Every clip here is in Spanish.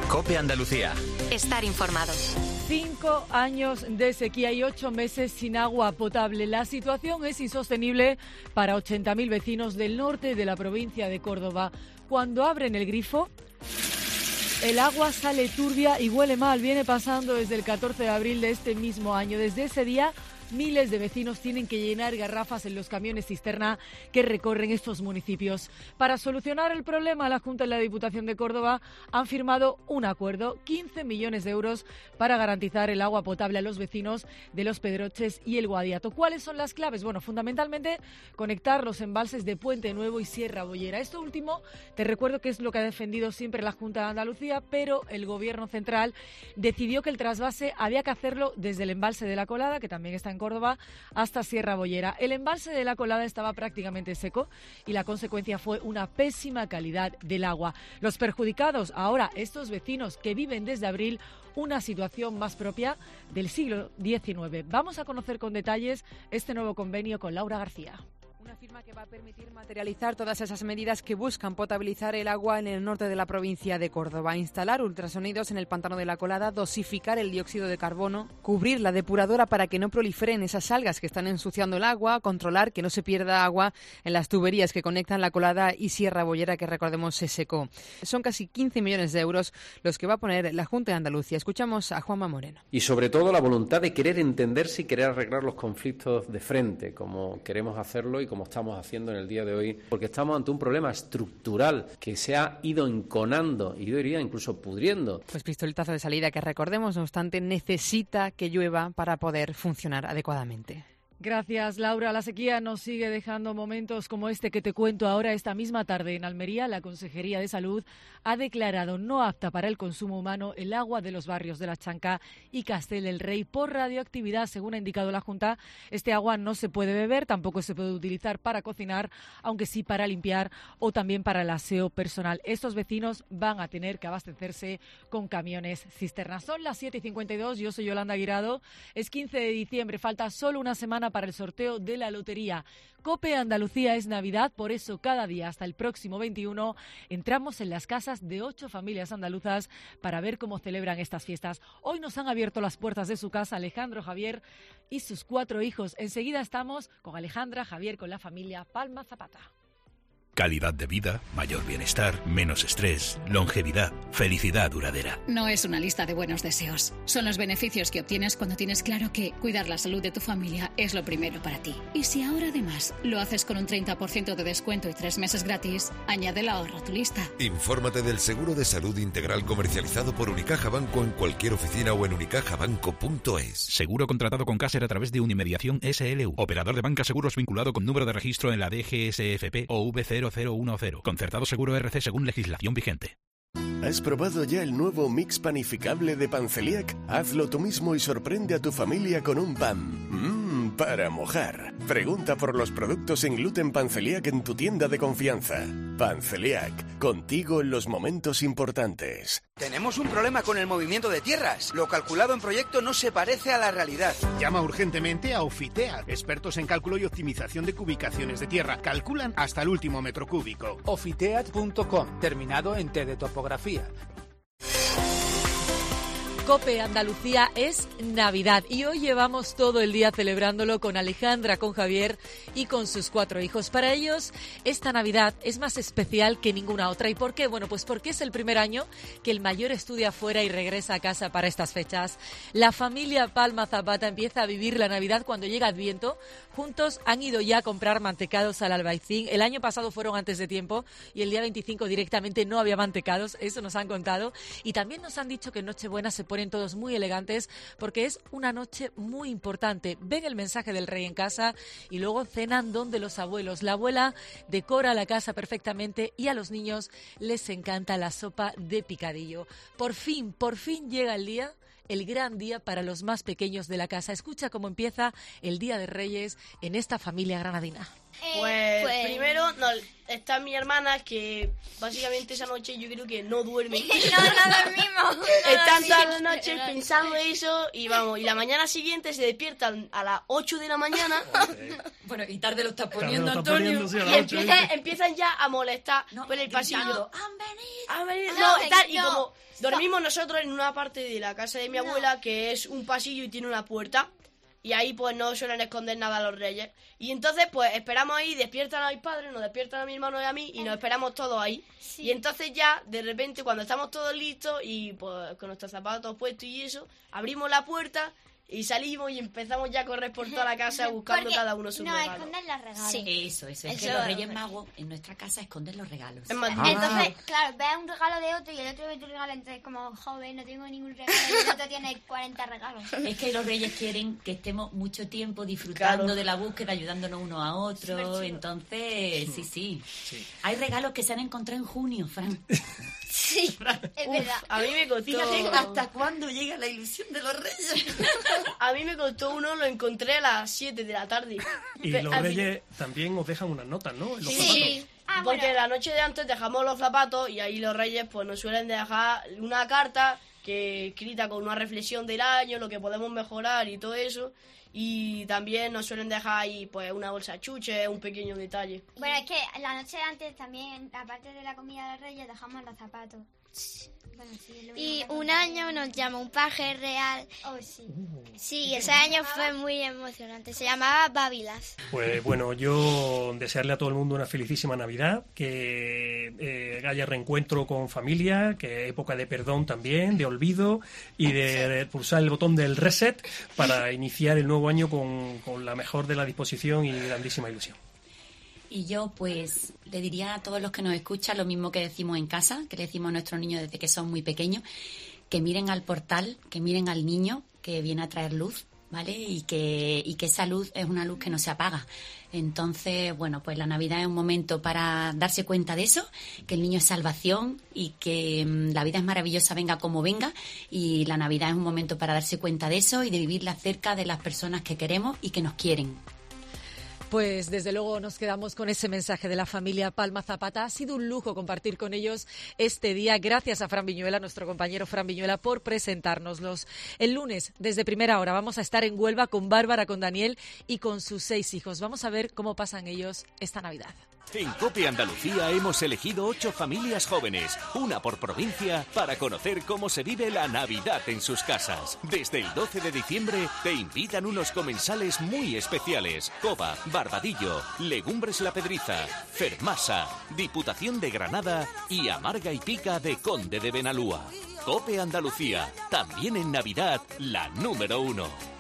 COPE Andalucía. Estar informado. 5 años de sequía y 8 meses sin agua potable. La situación es insostenible para 80.000 vecinos del norte de la provincia de Córdoba. Cuando abren el grifo, el agua sale turbia y huele mal. Viene pasando desde el 14 de abril de este mismo año. Desde ese día, miles de vecinos tienen que llenar garrafas en los camiones cisterna que recorren estos municipios. Para solucionar el problema, la Junta y la Diputación de Córdoba han firmado un acuerdo, 15 millones de euros para garantizar el agua potable a los vecinos de Los Pedroches y El Guadiato. ¿Cuáles son las claves? Bueno, fundamentalmente conectar los embalses de Puente Nuevo y Sierra Bollera. Esto último, te recuerdo que es lo que ha defendido siempre la Junta de Andalucía, pero el Gobierno central decidió que el trasvase había que hacerlo desde el embalse de La Colada, que también está en Córdoba, hasta Sierra Bollera. El embalse de La Colada estaba prácticamente seco y la consecuencia fue una pésima calidad del agua. Los perjudicados ahora, estos vecinos que viven desde abril una situación más propia del siglo XIX. Vamos a conocer con detalles este nuevo convenio con Laura García. Una firma que va a permitir materializar todas esas medidas que buscan potabilizar el agua en el norte de la provincia de Córdoba, instalar ultrasonidos en el pantano de La Colada, dosificar el dióxido de carbono, cubrir la depuradora para que no proliferen esas algas que están ensuciando el agua, controlar que no se pierda agua en las tuberías que conectan La Colada y Sierra Bollera, que recordemos se secó. Son casi 15 millones de euros los que va a poner la Junta de Andalucía. Escuchamos a Juanma Moreno. Y sobre todo la voluntad de querer entenderse y querer arreglar los conflictos de frente, como queremos hacerlo y como estamos haciendo en el día de hoy, porque estamos ante un problema estructural que se ha ido enconando y yo diría incluso pudriendo. Pues pistoletazo de salida que recordemos, no obstante, necesita que llueva para poder funcionar adecuadamente. Gracias, Laura. La sequía nos sigue dejando momentos como este que te cuento ahora. Esta misma tarde en Almería, la Consejería de Salud ha declarado no apta para el consumo humano el agua de los barrios de La Chanca y Castel del Rey por radioactividad. Según ha indicado la Junta, este agua no se puede beber, tampoco se puede utilizar para cocinar, aunque sí para limpiar o también para el aseo personal. Estos vecinos van a tener que abastecerse con camiones cisternas. Son las 7:52, yo soy Yolanda Guirado. Es 15 de diciembre, falta solo una semana para el sorteo de la lotería. COPE Andalucía es Navidad, por eso cada día hasta el próximo 21 entramos en las casas de 8 familias andaluzas para ver cómo celebran estas fiestas. Hoy nos han abierto las puertas de su casa Alejandro, Javier y sus 4 hijos. Enseguida estamos con Alejandra, Javier, con la familia Palma Zapata. Calidad de vida, mayor bienestar, menos estrés, longevidad, felicidad duradera. No es una lista de buenos deseos. Son los beneficios que obtienes cuando tienes claro que cuidar la salud de tu familia es lo primero para ti. Y si ahora además lo haces con un 30% de descuento y 3 meses gratis, añade el ahorro a tu lista. Infórmate del seguro de salud integral comercializado por Unicaja Banco en cualquier oficina o en unicajabanco.es. Seguro contratado con Caser a través de Unimediación SLU. Operador de banca seguros vinculado con número de registro en la DGSFP o V0. 0010. Concertado seguro RC según legislación vigente. ¿Has probado ya el nuevo mix panificable de Panceliac? Hazlo tú mismo y sorprende a tu familia con un pan. Para mojar. Pregunta por los productos sin gluten Panceliac en tu tienda de confianza. Panceliac, contigo en los momentos importantes. Tenemos un problema con el movimiento de tierras. Lo calculado en proyecto no se parece a la realidad. Llama urgentemente a Ofiteat, expertos en cálculo y optimización de cubicaciones de tierra. Calculan hasta el último metro cúbico. Ofiteat.com, terminado en T de topografía. COPE Andalucía es Navidad y hoy llevamos todo el día celebrándolo con Alejandra, con Javier y con sus 4 hijos. Para ellos esta Navidad es más especial que ninguna otra. ¿Y por qué? Bueno, pues porque es el primer año que el mayor estudia fuera y regresa a casa para estas fechas. La familia Palma Zapata empieza a vivir la Navidad cuando llega Adviento. Juntos han ido ya a comprar mantecados al Albaicín. El año pasado fueron antes de tiempo y el día 25 directamente no había mantecados, eso nos han contado. Y también nos han dicho que en Nochebuena se ponen todos muy elegantes porque es una noche muy importante. Ven el mensaje del Rey en casa y luego cenan donde los abuelos. La abuela decora la casa perfectamente y a los niños les encanta la sopa de picadillo. Por fin llega el día, el gran día para los más pequeños de la casa. Escucha cómo empieza el Día de Reyes en esta familia granadina. Pues primero está mi hermana, que básicamente esa noche yo creo que no duerme. No dormimos. Están todas las noches pensando eso y la mañana siguiente se despiertan a las 8 de la mañana. Bueno, y tarde lo está poniendo Antonio. Y empiezan ya a molestar por el pasillo. ¡Han venido! Y como dormimos nosotros en una parte de la casa de mi abuela, que es un pasillo y tiene una puerta. Y ahí pues no suelen esconder nada a los reyes. Y entonces pues esperamos ahí, despiertan a mis padres, nos despiertan a mi hermano y a mí y nos esperamos todos ahí. Sí. Y entonces ya, de repente, cuando estamos todos listos y pues con nuestros zapatos puestos y eso, abrimos la puerta y salimos y empezamos ya a correr por toda la casa buscando cada uno su regalo. No, esconder los regalos. Sí. Eso. Es que los Reyes Magos en nuestra casa esconden los regalos. Entonces, claro, ves un regalo de otro y el otro ve tu regalo, entonces como, joven, no tengo ningún regalo y el otro tiene 40 regalos. Es que los Reyes quieren que estemos mucho tiempo disfrutando de la búsqueda, ayudándonos uno a otro. Entonces, sí. Hay regalos que se han encontrado en junio, Fran. Sí, es verdad. A mí me costó... Fíjate hasta cuándo llega la ilusión de los Reyes. A mí me costó uno, lo encontré a las 7 de la tarde. Y los Reyes también os dejan unas notas, ¿no? En los sí. Porque la noche de antes dejamos los zapatos y ahí los Reyes pues nos suelen dejar una carta que escrita con una reflexión del año, lo que podemos mejorar y todo eso. Y también nos suelen dejar ahí pues una bolsa de chuches, un pequeño detalle. Bueno, es que la noche de antes también, aparte de la comida de los Reyes, dejamos los zapatos. Bueno, sí, y un año nos llamó un paje real. Oh, sí. Sí, ese año fue muy emocionante. Se llamaba Babilas. Pues bueno, yo desearle a todo el mundo una felicísima Navidad, que haya reencuentro con familia, que época de perdón también, de olvido y de pulsar el botón del reset para iniciar el nuevo año con la mejor de la disposición y grandísima ilusión. Y yo, pues, le diría a todos los que nos escuchan lo mismo que decimos en casa, que le decimos a nuestros niños desde que son muy pequeños, que miren al portal, que miren al niño que viene a traer luz, ¿vale? Y que esa luz es una luz que no se apaga. Entonces, bueno, pues la Navidad es un momento para darse cuenta de eso, que el niño es salvación y que la vida es maravillosa venga como venga, y la Navidad es un momento para darse cuenta de eso y de vivirla cerca de las personas que queremos y que nos quieren. Pues desde luego nos quedamos con ese mensaje de la familia Palma Zapata. Ha sido un lujo compartir con ellos este día. Gracias a Fran Viñuela, nuestro compañero Fran Viñuela, por presentárnoslos. El lunes, desde primera hora, vamos a estar en Huelva con Bárbara, con Daniel y con sus 6 hijos. Vamos a ver cómo pasan ellos esta Navidad. En COPE Andalucía hemos elegido 8 familias jóvenes, una por provincia, para conocer cómo se vive la Navidad en sus casas. Desde el 12 de diciembre te invitan unos comensales muy especiales: Cova, Barbadillo, Legumbres La Pedriza, Fermasa, Diputación de Granada y Amarga y Pica de Conde de Benalúa. COPE Andalucía, también en Navidad, la número 1.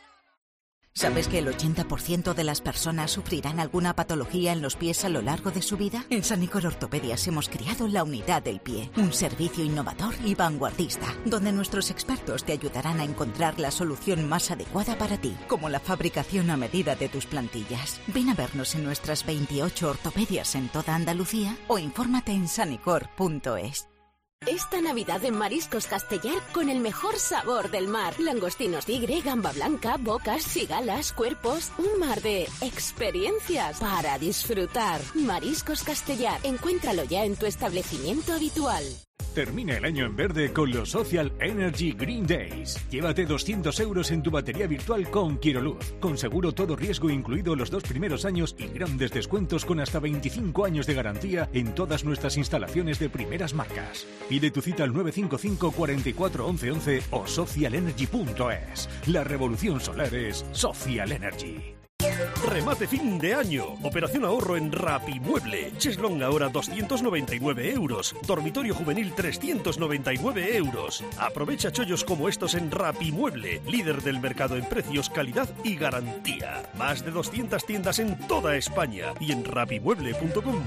¿Sabes que el 80% de las personas sufrirán alguna patología en los pies a lo largo de su vida? En Sanicor Ortopedias hemos creado la Unidad del Pie, un servicio innovador y vanguardista, donde nuestros expertos te ayudarán a encontrar la solución más adecuada para ti, como la fabricación a medida de tus plantillas. Ven a vernos en nuestras 28 ortopedias en toda Andalucía o infórmate en sanicor.es. Esta Navidad en Mariscos Castellar con el mejor sabor del mar. Langostinos tigre, gamba blanca, bocas, cigalas, cuerpos. Un mar de experiencias para disfrutar. Mariscos Castellar. Encuéntralo ya en tu establecimiento habitual. Termina el año en verde con los Social Energy Green Days. Llévate 200 euros en tu batería virtual con Quiroluz. Con seguro todo riesgo incluido los 2 primeros años y grandes descuentos con hasta 25 años de garantía en todas nuestras instalaciones de primeras marcas. Pide tu cita al 955 44 11 11 o socialenergy.es. La revolución solar es Social Energy. Remate fin de año. Operación ahorro en Rapimueble. Cheslong ahora 299 euros. Dormitorio juvenil 399 euros. Aprovecha chollos como estos en Rapimueble, líder del mercado en precios, calidad y garantía. Más de 200 tiendas en toda España y en rapimueble.com.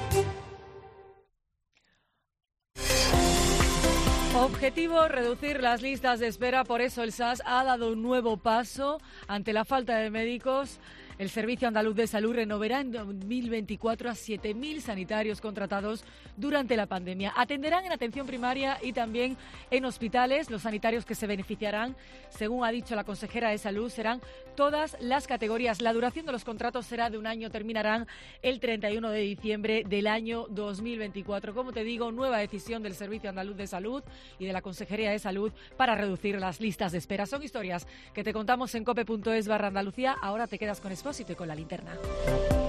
Objetivo, reducir las listas de espera. Por eso el SAS ha dado un nuevo paso ante la falta de médicos. El Servicio Andaluz de Salud renovará en 2024 a 7.000 sanitarios contratados durante la pandemia. Atenderán en atención primaria y también en hospitales. Los sanitarios que se beneficiarán, según ha dicho la consejera de Salud, serán todas las categorías. La duración de los contratos será de un año, terminarán el 31 de diciembre del año 2024. Como te digo, nueva decisión del Servicio Andaluz de Salud y de la Consejería de Salud para reducir las listas de espera. Son historias que te contamos en cope.es/Andalucía. Ahora te quedas con Expósito y con la linterna.